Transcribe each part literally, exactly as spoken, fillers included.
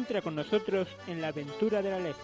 entra con nosotros en la aventura de la L E D.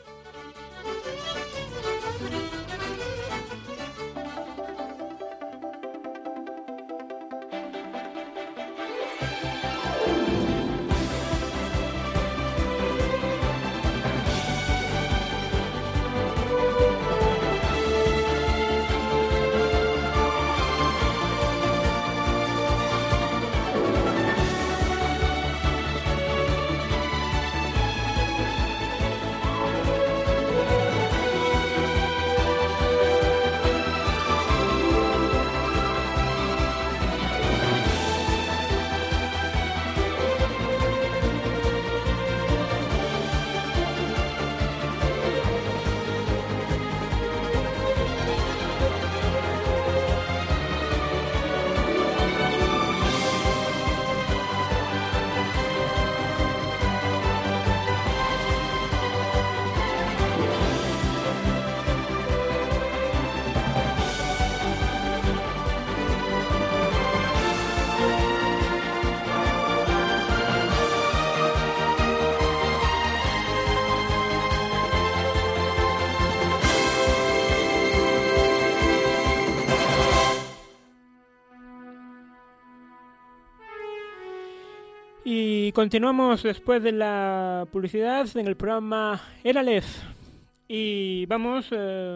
Y continuamos después de la publicidad en el programa Era L E D. Y vamos, eh,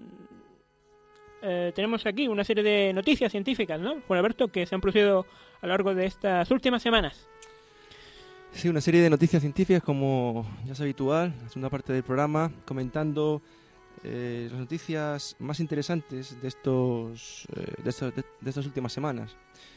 eh, tenemos aquí una serie de noticias científicas, ¿no, Juan Alberto, que se han producido a lo largo de estas últimas semanas? Sí, una serie de noticias científicas, como ya es habitual, la segunda parte del programa, comentando eh, las noticias más interesantes de estos, eh, de, estos de, de estas últimas semanas.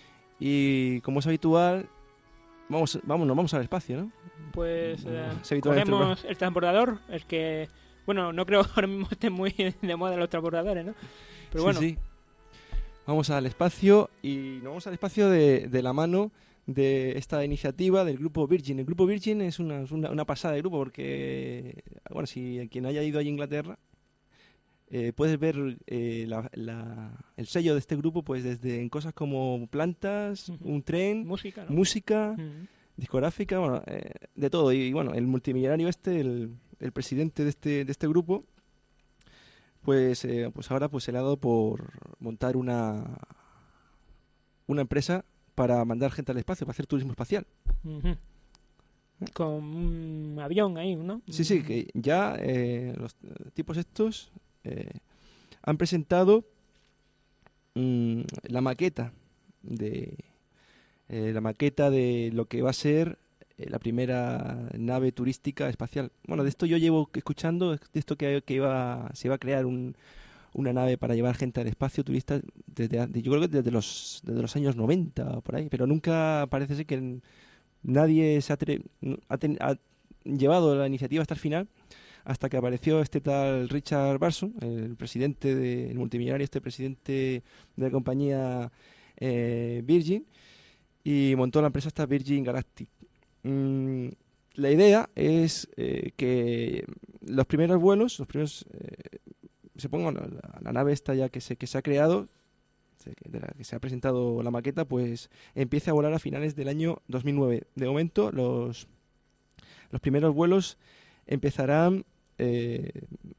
Y como es habitual, vamos, vamos, nos vamos al espacio, ¿no? Pues eh, es cogemos el transbordador, el que, bueno, no creo que ahora mismo esté muy de moda los transbordadores, ¿no? Pero sí, bueno. Sí. Vamos al espacio y nos vamos al espacio de, de la mano de esta iniciativa del Grupo Virgin. El Grupo Virgin es una, una, una pasada de grupo porque, bueno, si quien haya ido a Inglaterra, eh, puedes ver eh, la, la, el sello de este grupo pues desde en cosas como plantas, uh-huh. un tren, música, ¿no? música uh-huh. discográfica, bueno, eh, de todo. Y bueno, el multimillonario este, el, el presidente de este, de este grupo, pues, eh, pues ahora pues se le ha dado por montar una, una empresa para mandar gente al espacio, para hacer turismo espacial. Uh-huh. Con un avión ahí, ¿no? Sí, sí, que ya eh, los tipos estos eh, han presentado mmm, la maqueta de eh, la maqueta de lo que va a ser eh, la primera nave turística espacial. Bueno, de esto yo llevo escuchando, de esto que, que iba, se iba a crear un, una nave para llevar gente al espacio, turistas, desde, de, yo creo que desde los, desde los años noventa, por ahí, pero nunca parece ser que nadie se atre, ha, ten, ha llevado la iniciativa hasta el final, hasta que apareció este tal Richard Branson, el presidente del de, multimillonario, este presidente de la compañía eh, Virgin, y montó la empresa esta Virgin Galactic. Mm, la idea es eh, que los primeros vuelos, los primeros eh, se pongan la, la nave esta ya que se que se ha creado, de la que se ha presentado la maqueta, pues empiece a volar a finales del año dos mil nueve. De momento, los los primeros vuelos empezarán eh,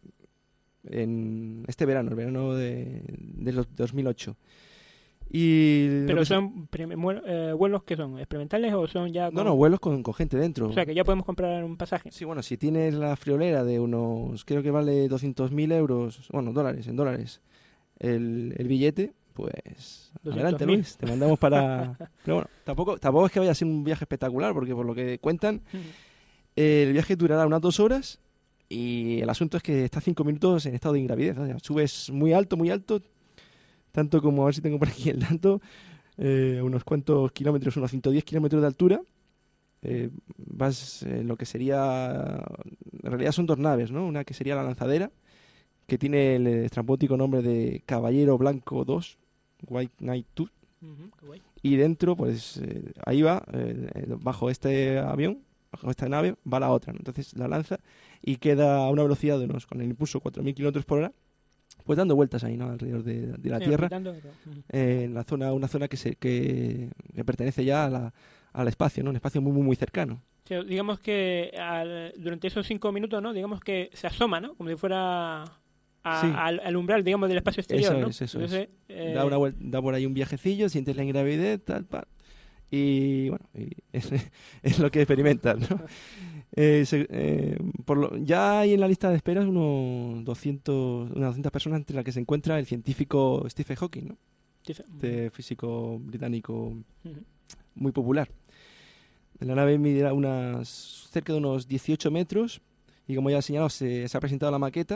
en este verano, el verano de, de los dos mil ocho. Y ¿Pero son eh, vuelos que son experimentales o son ya...? Con... No, no, vuelos con, con gente dentro. O sea, que ya podemos comprar un pasaje. Sí, bueno, si tienes la friolera de unos... Creo que vale doscientos mil euros, bueno, dólares, en dólares, el, el billete, pues adelante, Luis, te mandamos para... Pero bueno, tampoco, tampoco es que vaya a ser un viaje espectacular, porque por lo que cuentan, eh, el viaje durará unas dos horas y el asunto es que está cinco minutos en estado de ingravidez. O sea, subes muy alto, muy alto... Tanto como, a ver si tengo por aquí el dato, eh, unos cuantos kilómetros, unos ciento diez kilómetros de altura. Eh, vas en lo que sería, en realidad son dos naves, ¿no? Una que sería la lanzadera, que tiene el estrambótico nombre de Caballero Blanco dos, White Knight dos. Uh-huh, y dentro, pues eh, ahí va, eh, bajo este avión, bajo esta nave, va la otra, ¿no? Entonces la lanza y queda a una velocidad de unos, con el impulso, cuatro mil kilómetros por hora. Pues dando vueltas ahí, ¿no? Alrededor de, de la sí, Tierra, eh, en la zona, una zona que se que, que pertenece ya a la, al espacio, ¿no? Un espacio muy, muy, muy cercano. O sea, digamos que al, durante esos cinco minutos, ¿no? Digamos que se asoma, ¿no? Como si fuera a, Sí. al, al umbral, digamos, del espacio exterior, Eso ¿no? es, eso Entonces, es. eh, Da, una vuel- da por ahí un viajecillo, sientes la ingravidez, tal, tal. Y bueno, y es, es lo que experimentas, ¿no? Eh, se- eh, por lo- ya hay en la lista de espera unos doscientos, unas doscientas personas entre las que se encuentra el científico Stephen Hawking, ¿no? dice- Este físico británico Ujú. muy popular. La nave medirá unas, cerca de unos dieciocho metros y como ya he señalado se, se ha presentado la maqueta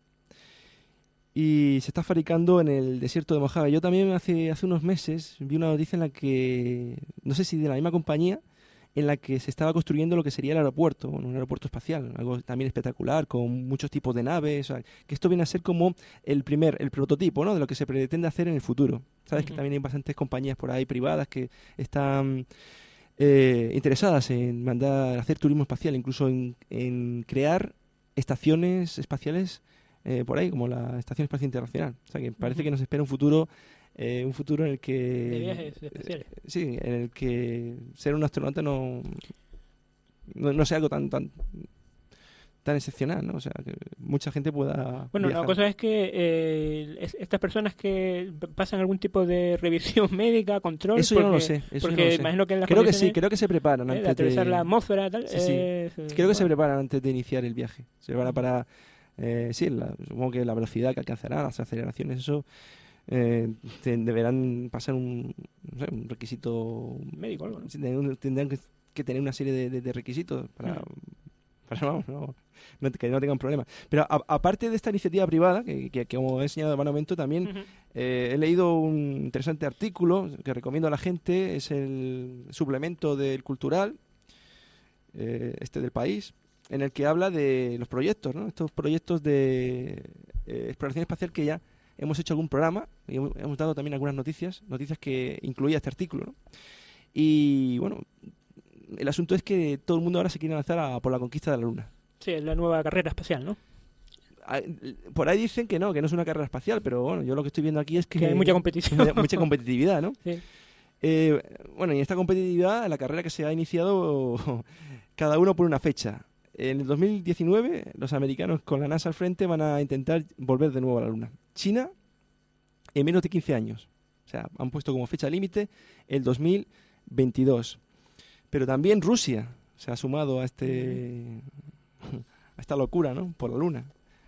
y se está fabricando en el desierto de Mojave. Yo también hace, hace unos meses vi una noticia en la que, no sé si de la misma compañía, en la que se estaba construyendo lo que sería el aeropuerto, bueno, un aeropuerto espacial, algo también espectacular, con muchos tipos de naves, o sea, que esto viene a ser como el primer, el prototipo, ¿no? De lo que se pretende hacer en el futuro. Sabes que Ujú. también hay bastantes compañías por ahí privadas que están eh, interesadas en mandar hacer turismo espacial, incluso en, en crear estaciones espaciales eh, por ahí, como la Estación Espacial Internacional. O sea, que parece Ujú. que nos espera un futuro, eh, un futuro en el De que, viajes espaciales. eh, sí, en el que ser un astronauta no, no, no sea algo tan, tan, tan excepcional, ¿no? O sea, que mucha gente pueda Bueno, la viajar. cosa es que eh, es- estas personas que p- pasan algún tipo de revisión médica, control, Eso yo no lo porque, sé, eso yo porque no lo sé. imagino que en las Creo que sí, condiciones creo que se preparan eh, de antes atravesar la de... atmósfera, tal, Sí, sí. es, eh, Creo que se bueno, preparan antes de iniciar el viaje. Se preparan ujú. para, eh, sí, la- supongo que la velocidad que alcanzarán, las aceleraciones, eso eh, te- deberán pasar un, no sé, un requisito. Médico o algo, ¿no? Sí, tendrán tendrán que, que tener una serie de, de- de requisitos para, Ujú. para vamos, no, no te- que no tengan problemas. Pero a- aparte de esta iniciativa privada, que, que- que como he enseñado de momento, también Ujú. eh, he leído un interesante artículo que recomiendo a la gente, es el suplemento del Cultural, eh, este del país, en el que habla de los proyectos, ¿no? Estos proyectos de eh, exploración espacial que ya hemos hecho algún programa y hemos, hemos dado también algunas noticias, noticias que incluía este artículo, ¿no? Y bueno, el asunto es que todo el mundo ahora se quiere lanzar a por la conquista de la Luna. Sí, es la nueva carrera espacial, ¿no? Ah, por ahí dicen que no, que no es una carrera espacial, pero bueno, yo lo que estoy viendo aquí es que, Que hay mucha competición. mucha competitividad, ¿no? Sí. Eh, bueno, y en esta competitividad, la carrera que se ha iniciado, cada uno por una fecha. En el dos mil diecinueve, los americanos con la NASA al frente van a intentar volver de nuevo a la Luna. China, en menos de quince años. O sea, han puesto como fecha límite el dos mil veintidós. Pero también Rusia se ha sumado a este a esta locura, ¿no? Por la Luna.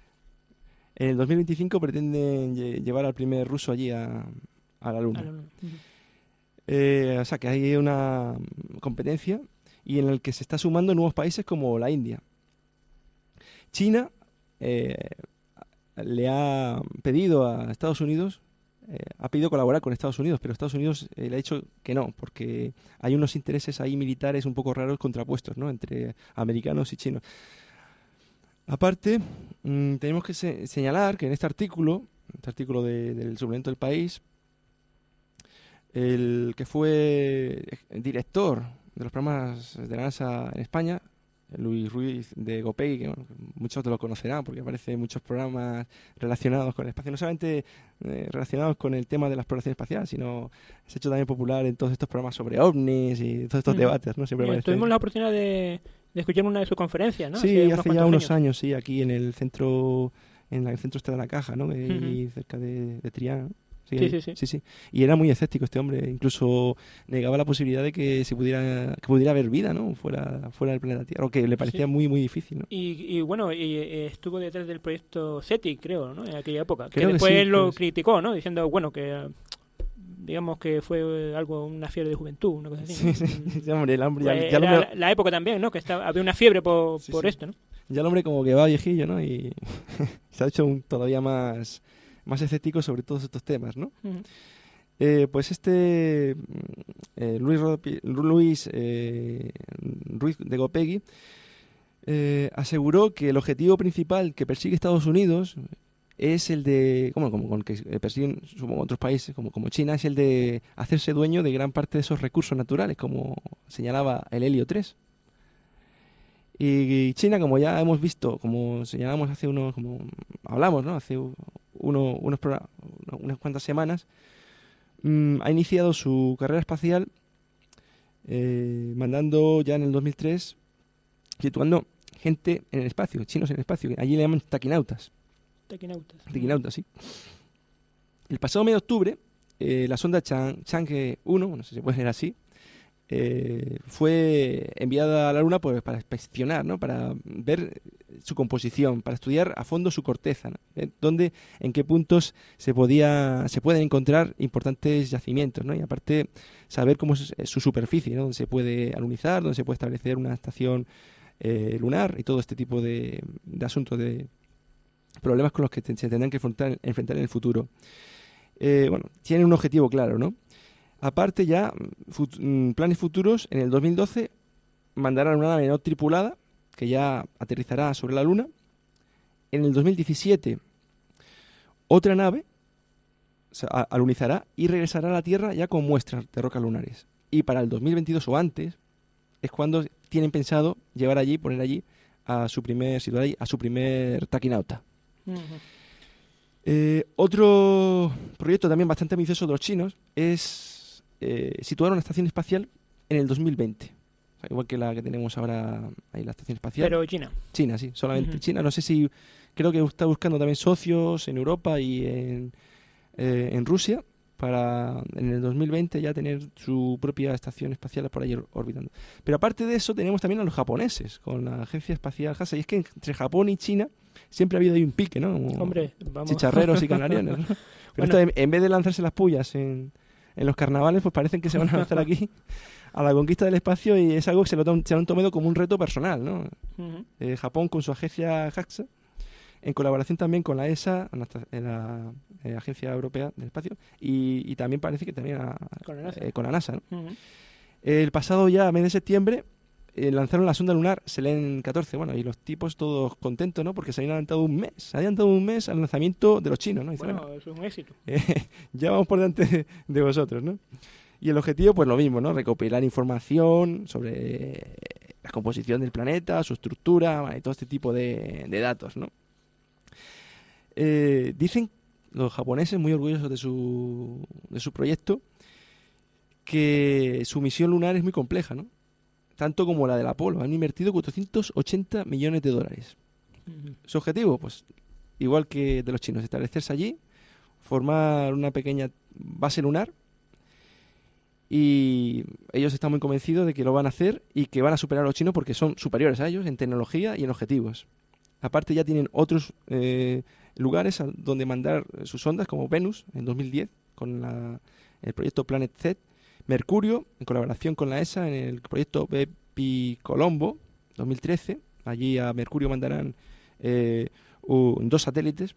En el dos mil veinticinco pretenden lle- llevar al primer ruso allí a, a la Luna. A la luna. Ujú. Eh, o sea, que hay una mm, competencia y en el que se está sumando nuevos países como la India. China eh, le ha pedido a Estados Unidos, eh, ha pedido colaborar con Estados Unidos, pero Estados Unidos eh, le ha dicho que no, porque hay unos intereses ahí militares un poco raros contrapuestos, ¿no? Entre americanos y chinos. Aparte, mm, tenemos que se- señalar que en este artículo, este artículo de- del suplemento del país, el que fue el director de los programas de la NASA en España, Luis Ruiz de Gopegui, que bueno, muchos lo conocerán porque aparece en muchos programas relacionados con el espacio, no solamente eh, relacionados con el tema de la exploración espacial, sino se ha hecho también popular en todos estos programas sobre ovnis y todos estos Ujú. debates, ¿no? Siempre Mira, aparece. tuvimos la oportunidad de, de escuchar una de sus conferencias, ¿no? Sí, unos hace ya cuantos unos años, sí, aquí en el centro, en la- el centro este de la Caja, ¿no? Ahí cerca de, de Triana. Sí, Sí, ahí. sí, sí. sí. Y era muy escéptico este hombre, incluso negaba la posibilidad de que se pudiera, que pudiera haber vida, ¿no? Fuera, fuera del planeta Tierra, o que le parecía Sí. muy, muy difícil, ¿no? Y, y bueno, y, eh, estuvo detrás del proyecto SETI, creo, ¿no? En aquella época. Creo que que después sí, él creo lo que sí. criticó, ¿no? Diciendo, bueno, que eh, digamos que fue algo, una fiebre de juventud, una cosa así. Sí, ¿no? sí, Mm, sí, hombre, el hombre, ya, pues ya el era hombre, la, la época también, ¿no? Que estaba, había una fiebre por, Sí, por sí. esto, ¿no? ya el hombre como que va viejillo, ¿no? Y se ha hecho un- todavía más, más escéptico sobre todos estos temas, ¿no? Ujú. Eh, pues este mm, eh, Luis, Ropi- Luis eh, Ruiz de Gopegui eh, aseguró que el objetivo principal que persigue Estados Unidos es el de, como, como con que persiguen supongo, otros países como, como China, es el de hacerse dueño de gran parte de esos recursos naturales, como señalaba el helio tres. Y China, como ya hemos visto, como señalamos hace unos, como hablamos, ¿no? Hace uno, unos, progra- unas cuantas semanas, mm, ha iniciado su carrera espacial eh, mandando ya en el dos mil tres, situando gente en el espacio, chinos en el espacio. Allí le llaman taquinautas. Taquinautas. Taquinautas, sí. El pasado mes de octubre, eh, la sonda Chang- Chang'e uno, no sé si se puede leer así, eh, fue enviada a la Luna pues, para inspeccionar, ¿no? Para ver su composición, para estudiar a fondo su corteza, ¿no? Eh, dónde, en qué puntos se podía, se pueden encontrar importantes yacimientos, ¿no? Y aparte saber cómo es su superficie, ¿no? Dónde se puede alunizar, dónde se puede establecer una estación eh, lunar y todo este tipo de, de asuntos, de problemas con los que te- se tendrán que enfrentar, enfrentar en el futuro. Eh, bueno, tiene un objetivo claro, ¿no? Aparte ya, fut- mm, planes futuros, en el dos mil doce mandarán una nave no tripulada que ya aterrizará sobre la Luna. En el dos mil diecisiete otra nave se a- alunizará y regresará a la Tierra ya con muestras de rocas lunares. Y para el dos mil veintidós o antes es cuando tienen pensado llevar allí, poner allí a su primer, situar ahí a su primer taquinauta. Ujú. Eh, otro proyecto también bastante ambicioso de los chinos es eh, situar una estación espacial en el dos mil veinte. O sea, igual que la que tenemos ahora, ahí la estación espacial. Pero China. China, sí, solamente Ujú. China. No sé si, creo que está buscando también socios en Europa y en, eh, en Rusia para en el dos mil veinte ya tener su propia estación espacial por ahí or- orbitando. Pero aparte de eso tenemos también a los japoneses con la agencia espacial H A S A. Y es que entre Japón y China siempre ha habido ahí un pique, ¿no? Como Hombre, vamos. chicharreros y canariones, ¿no? Pero Bueno. esto, en, en vez de lanzarse las pullas en, en los carnavales, pues parecen que se van a lanzar aquí a la conquista del espacio y es algo que se lo, tom- se lo han tomado como un reto personal, ¿no? Ujú. Eh, Japón con su agencia H A S A, en colaboración también con la E S A, la, la, eh, Agencia Europea del Espacio, y, y también parece que también a- Con la NASA. eh, con la NASA, ¿no? Ujú. El pasado ya mes de septiembre eh, lanzaron la sonda lunar Selene catorce, bueno, y los tipos todos contentos, ¿no? Porque se habían adelantado un mes, se habían adelantado un mes al lanzamiento de los chinos, ¿no? Y dice, Bueno, bueno, eso es un éxito. eh, ya vamos por delante de, de vosotros, ¿no? Y el objetivo, pues lo mismo, ¿no? Recopilar información sobre la composición del planeta, su estructura, bueno, y todo este tipo de, de datos, ¿no? Eh, dicen los japoneses, muy orgullosos de su, de su proyecto, que su misión lunar es muy compleja, ¿no? Tanto como la del Apolo. Han invertido cuatrocientos ochenta millones de dólares. Ujú. Su objetivo, pues, igual que de los chinos, establecerse allí, formar una pequeña base lunar, y ellos están muy convencidos de que lo van a hacer y que van a superar a los chinos porque son superiores a ellos en tecnología y en objetivos. Aparte ya tienen otros eh, lugares a donde mandar sus sondas, como Venus en dos mil diez, con la- el proyecto Planet Z, Mercurio, en colaboración con la E S A, en el proyecto Bepi Colombo, dos mil trece. Allí a Mercurio mandarán eh, u- dos satélites.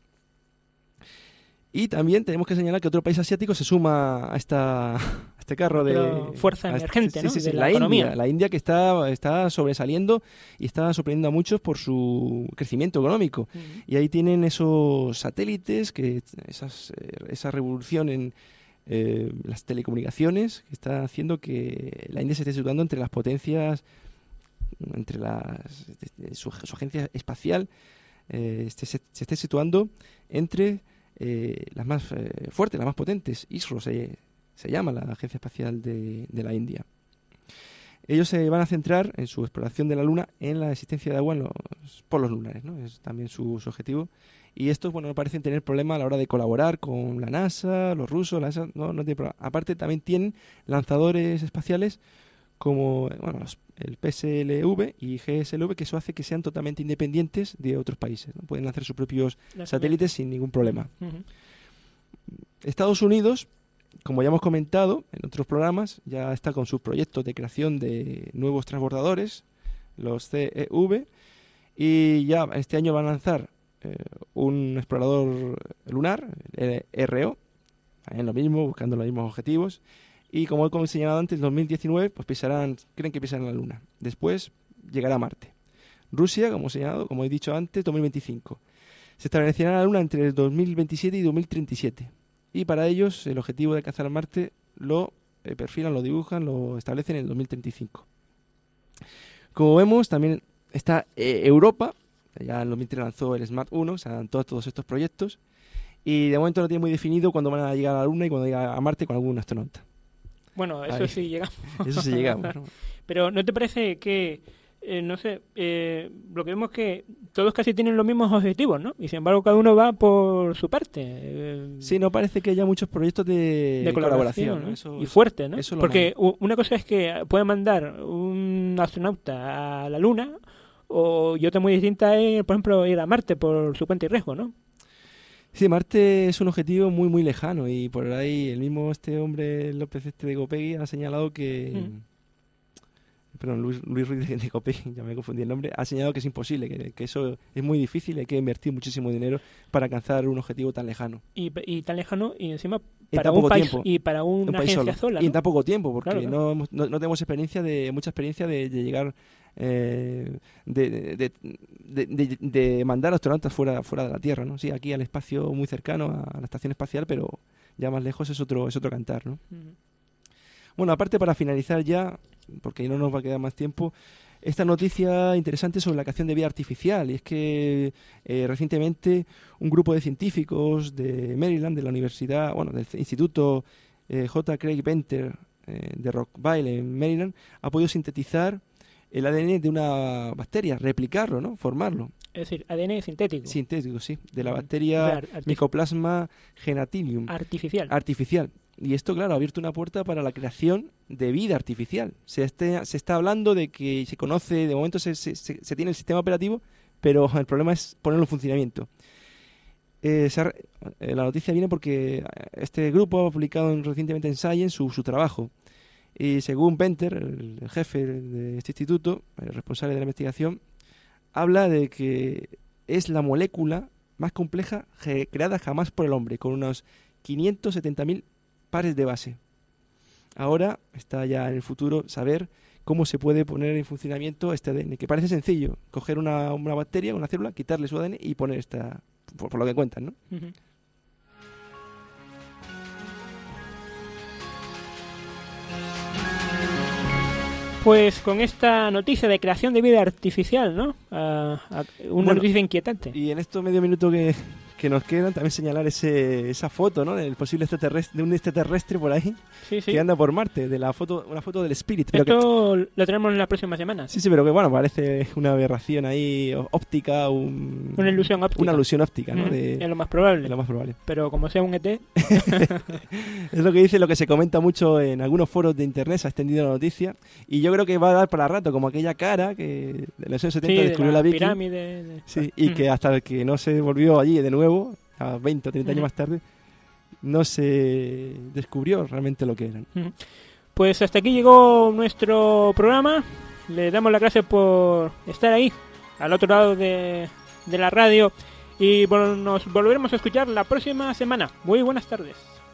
Y también tenemos que señalar que otro país asiático se suma a esta a este carro de Otra fuerza a este- emergente, sí, ¿no? sí, sí, de la, la economía. India, la India que está está sobresaliendo y está sorprendiendo a muchos por su crecimiento económico. Ujú. Y ahí tienen esos satélites, que esas, eh, esa revolución en eh, las telecomunicaciones que está haciendo que la India se esté situando entre las potencias, entre las su, su agencia espacial, eh, este- se, se esté situando entre eh, las más eh, fuertes, las más potentes. ISRO se, se llama la agencia espacial de, de la India. Ellos se van a centrar en su exploración de la Luna en la existencia de agua en los polos lunares, ¿no? Es también su, su objetivo. Y estos, bueno, no parecen tener problema a la hora de colaborar con la NASA, los rusos, la NASA, no, no tiene problema. Aparte, también tienen lanzadores espaciales como bueno, los- el P S L V y G S L V, que eso hace que sean totalmente independientes de otros países, ¿no? Pueden lanzar sus propios La satélites sin ningún problema. Ujú. Estados Unidos, como ya hemos comentado en otros programas, ya está con sus proyectos de creación de nuevos transbordadores, los C E V, y ya este año van a lanzar eh, un explorador lunar, el R O, en lo mismo, buscando los mismos objetivos. Y como he señalado antes, en dos mil diecinueve pues pisarán, creen que pisarán la Luna. Después llegará a Marte. Rusia, como he señalado, como he dicho antes, dos mil veinticinco. Se establecerá la Luna entre el dos mil veintisiete y dos mil treinta y siete. Y para ellos el objetivo de alcanzar Marte lo eh, perfilan, lo dibujan, lo establecen en el dos mil treinta y cinco. Como vemos, también está eh, Europa. Ya en dos mil tres lanzó el Smart uno, se adelantó a todos estos proyectos. Y de momento no tiene muy definido cuándo van a llegar a la Luna y cuándo llegar a Marte con algún astronauta. Bueno, eso Ahí. sí llegamos. Eso sí llegamos, ¿no? Pero ¿no te parece que, eh, no sé, eh, lo que vemos es que todos casi tienen los mismos objetivos, ¿no? Y sin embargo cada uno va por su parte. Eh, Sí, no parece que haya muchos proyectos de, de colaboración, ¿no? ¿no? Eso, Y fuerte, ¿no? eso lo Porque u- una cosa es que puede mandar un astronauta a la Luna o, y otra muy distinta es, por ejemplo, ir a Marte por su cuenta y riesgo, ¿no? Sí, Marte es un objetivo muy, muy lejano y por ahí el mismo este hombre López este de Copegui ha señalado que... Mm. Perdón, Luis, Luis Ruiz de, de Copegui, ya me confundí el nombre, ha señalado que es imposible, que, que eso es muy difícil, hay que invertir muchísimo dinero para alcanzar un objetivo tan lejano. Y, y tan lejano y encima En para tan un poco país tiempo. y para Un una país agencia solo. sola, Y en ¿no? tan poco tiempo, porque Claro, claro. No, hemos- no, no tenemos experiencia de mucha experiencia de, de llegar... eh, de, de, de, de- de mandar astronautas fuera, fuera de la Tierra, ¿no? Sí, aquí al espacio muy cercano, a la estación espacial, pero ya más lejos es otro, es otro cantar, ¿no? Ujú. Bueno, aparte para finalizar ya, porque no nos va a quedar más tiempo, esta noticia interesante sobre la creación de vida artificial. Y es que eh, recientemente un grupo de científicos de Maryland, de la universidad, bueno, del Instituto eh, J. Craig Venter eh, de Rockville en Maryland, ha podido sintetizar el A D N de una bacteria, replicarlo, ¿no? Formarlo. Es decir, A D N sintético. Sintético, sí, de la Mm. bacteria O sea, artif- Mycoplasma genitalium. Artificial. Artificial. Y esto, claro, ha abierto una puerta para la creación de vida artificial. Se, este- se está hablando de que se conoce, de momento se, se- se- se tiene el sistema operativo, pero el problema es ponerlo en funcionamiento. Eh, se ha re- eh, la noticia viene porque este grupo ha publicado en- recientemente en Science su, su trabajo. Y según Venter, el, el jefe de este instituto, el responsable de la investigación, habla de que es la molécula más compleja ge- creada jamás por el hombre, con unos quinientos setenta mil pares de base. Ahora está ya en el futuro saber cómo se puede poner en funcionamiento este A D N, que parece sencillo, coger una, una bacteria, una célula, quitarle su A D N y poner esta, por, por lo que cuentan, ¿no? Ujú. Pues con esta noticia de creación de vida artificial, ¿no? Ah, ah, una Bueno, noticia inquietante. Y en estos medio minuto que, que nos quedan, también señalar ese, esa foto, ¿no? Del posible extraterrestre, de un extraterrestre por ahí Sí, sí. que anda por Marte, de la foto, una foto del Spirit. Pero que, Esto lo tenemos en las próximas semanas. sí, sí, pero que bueno, parece una aberración ahí ó- óptica, un, Una ilusión óptica. una alusión óptica, ¿no? Ujú, De, es lo más probable. de lo más probable. Pero como sea un E T, Es lo que dice, lo que se comenta mucho en algunos foros de internet, se ha extendido la noticia, y yo creo que va a dar para rato, como aquella cara que de los años sí, setenta de descubrió la la Viking, pirámide. de- sí, y que Ujú. hasta que no se volvió allí de nuevo, a veinte o treinta años Ujú. más tarde, no se descubrió realmente lo que eran. Ujú. Pues hasta aquí llegó nuestro programa. Le damos las gracias por estar ahí, al otro lado de, de la radio. Y bueno, nos volveremos a escuchar la próxima semana. Muy buenas tardes.